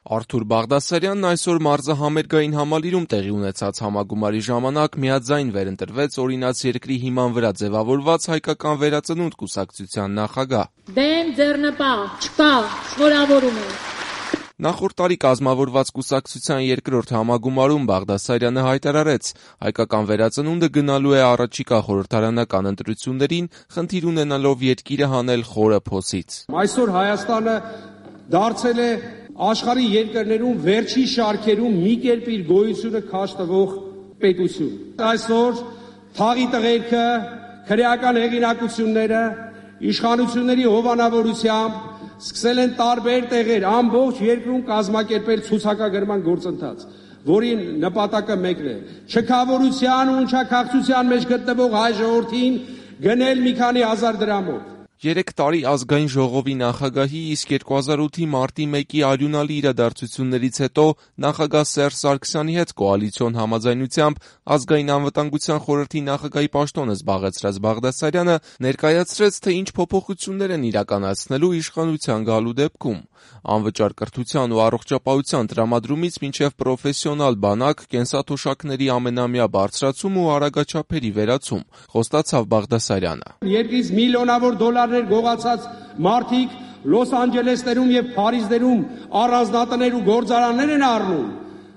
Արթուր Բաղդասարյանն այսօր մարզահամերգային համալիրում տեղի ունեցած համագումարի ժամանակ միաձայն վերընտրվեց օրինաց երկրի հիման վրա ձևավորված հայկական վերածնունդ կուսակցության նախագահ։ Դեմ ձեռնպահ, չկա, շնորհավորում եմ։ Նախորդ տարի կազմավորված կուսակցության երկրորդ համագումարում Բաղդասարյանը հայտարարեց, հայկական վերածնունդը գնալու է առաջիկա խորհրդարանական ընտրություններին, խնդիր ունենալով երկիրը հանել խորը փոսից։ Այսօր Հայաստանը դարձել է աշխարհի երկրներում վերջին շարքերում մի կերպ իր գոյությունը քաշ տվող պետություն։ Այսօր թաղի տղերքը, քրեական հեղինակությունները, իշխանությունների հովանավորությամբ սկսել են տարբեր տեղեր ամբողջ երկրում կազմակերպել ցուցակագրման գործընթաց, որի նպատակը մեկն է՝ չքավորության ու ընչաքաղցության մեջ գտնվող հայ ժողովրդին գնել մի քանի հազար դրամով։ 3 տարի ազգային ժողովի նախագահի, իսկ 2008-ի մարտի 1-ի արյունալի իրադարձություններից հետո նախագահ Սերժ Սարգսյանի հետ կոալիցիոն համաձայնությամբ ազգային անվտանգության խորհրդի նախագահի պաշտոնը զբաղեցրած Բաղդասարյանը ներկայացրեց, թե ինչ փոփոխություններ են իրականացնելու իշխանության գալու դեպքում։ Անվճար կրթության ու առողջապահության տրամադրումից մինչև պրոֆեսիոնալ բանակ, կենսաթոշակների ամենամյա բարձրացում ու արագաչափերի վերացում, խոստացավ Բաղդասարյանը։ Երկրից միլիոնավոր դոլարներ գողացած մարդիկ Լոս Անջելեսներում եւ Փարիզներում առանձնատներ ու գործարաններ են առնում։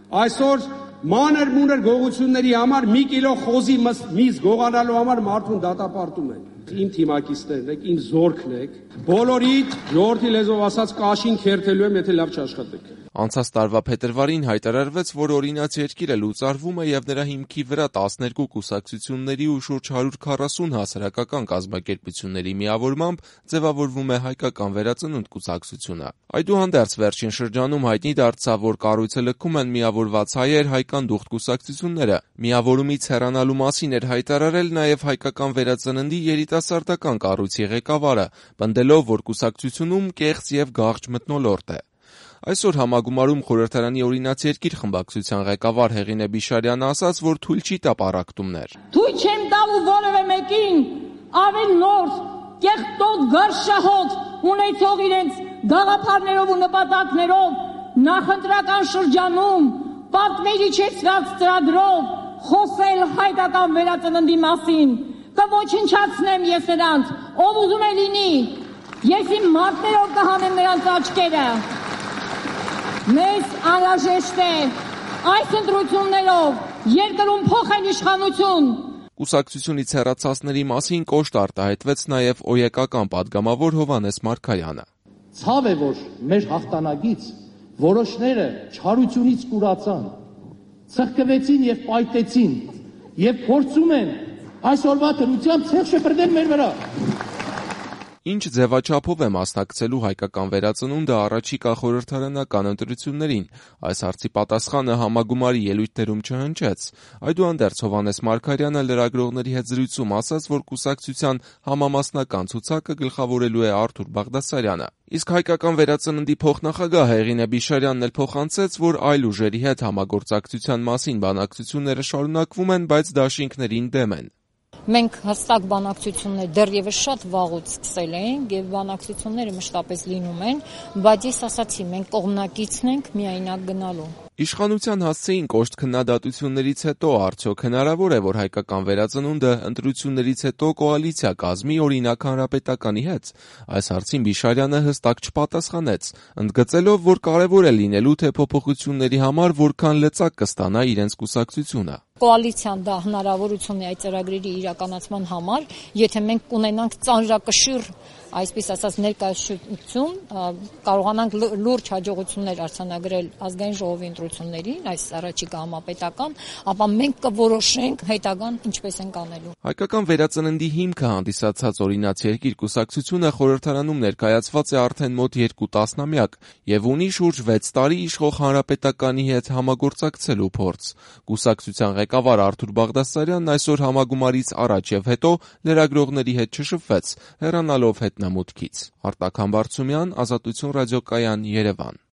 Այսօր մանր-մունր գողությունների համար մի կիլո խոզի միս գողանալու համար մարդուն դատապարտում են։ Իմ թիմակիցներն եք, իմ զորքն եք, բոլորիդ ժողովրդի լեզվով ասած կաշին քերթելու եմ, եթե լավ չաշխատեք։ Անցած տարվա փետրվարին հայտարարվեց, որ օրինաց երկիրը լուծարվում է եւ նրա հիմքի վրա 12 կուսակցությունների ու շուրջ 140 հասարակական կազմակերպությունների միավորմամբ ձևավորվում է հայկական վերածնունդ կուսակցությունը։ Այդուհանդերձ վերջին շրջանում հայտնի դարձավ, որ կառույցը լքում են միավորված հայեր հայկան դուխտ կուսակցությունները։ Միավորումից հեռանալու մասին էր հայտարարել նաեւ հայկական վերածննդի երիտասարդական կառույցի ղեկավարը, պնդելով, որ կուսակցությունում կեղծ եւ գաղջ մթնոլորտ է։ Այսօր համագումարում խորհրդարանի օրինաց երկիր խմբակցության ղեկավար Հեղինե Բիշարյանը ասաց, որ թույլ չի տա պառակտումներ։ Թույլ չեմ տալու որևէ մեկին ավել նոր, կեղտոտ, գարշահոտ, ունեցող իրենց գաղափարներով ու նպատակներով նախընտրական շրջանում պատվիրիչեցված ծրագրով խոսել հայկական վերածննդի մասին։ Կոչնչացնեմ ես նրանց, ով ուզում է լինի, ես իմ մարտերով կհանեմ նրանց աչքերը։ Մեզ անհրաժեշտ է այս ընտրություններով երկրում փոխել իշխանություն։ Կուսակցությունից հեռացածների մասին կոշտ արտահայտվեց նաև ՕԵԿ-ական падգամավոր Հովհաննես Մարգարյանը։ Ցավ է, որ մեր հաղթանակից որոշները չարությունից կուրացան, ցղկվեցին եւ պայտեցին եւ փորձում են այսօրվա դրությամբ ցեղ շպրտել մեր վրա։ Ինչ ձևաչափով է մասնակցելու հայկական վերածնունդը առաջիկա խորհրդարանական ընտրություններին, այս հարցի պատասխանը համագումարի ելույթներում չհնչեց։ Այդուհանդերձ Հովհաննես Մարգարյանը լրագրողների հետ զրույցում ասաց, որ կուսակցության համամասնական ցուցակը գլխավորելու է Արթուր Բաղդասարյանը։ Իսկ հայկական վերածննդի փոխնախագահ Հեղինե Բիշարյանն էլ փոխանցեց, որ այլ ուժերի հետ համագործակցության մասին բանակցությունները շարունակվում են, բայց դաշինքներին դեմ են։ Մենք հստակ բանակցություններ դեռևս շատ վաղուց սկսել ենք եւ բանակցությունները մշտապես լինում են, բայց ես ասացի, մենք կողմնակիցն ենք միայնակ գնալու։ Իշխանության հասցեին կոշտ քննադատություններից հետո արդյոք հնարավոր է, որ հայկական վերածնունդը ընտրություններից հետո կոալիցիա կազմի օրինակ Հանրապետականի հետ։ Այս հարցին Բիշարյանը հստակ չպատասխանեց, ընդգծելով, որ կարևոր է լինելու թե փոփոխությունների համար որքան լծակ կստանա իրենց կուսակցությունը։ Կոալիցիան դա հնարավորություն է այդ ծրագրերի իրականացման համար, եթե մենք կունենանք ծանրակշիռ, այսպես ասած ներկայացություն, կարողանանք լուրջ հաջողություններ արձանագրել ազգային ժողովի ընտրություններին, այս առաջիկա համապետական, ապա մենք կորոշենք հետագան ինչպես ենք անելու։ Հայկական վերածննդի հիմքը հանդիսացած օրինաց երկիր կուսակցությունը խորհրդարանում ներկայացված է արդեն մոտ 2 տասնամյակ եւ ունի շուրջ 6 տարի իշխող Հանրապետականի հետ համագործակցելու փորձ։ Կուսակցության ղեկավար Արթուր Բաղդասարյանն այսօր համագումարից առաջ եւ հետո լրագրողների հետ չշփվեց, հեռանալով հետնամուտքից։ Արտակ Համբարձումյան, Ազատություն ռադիոկայան, Երևան։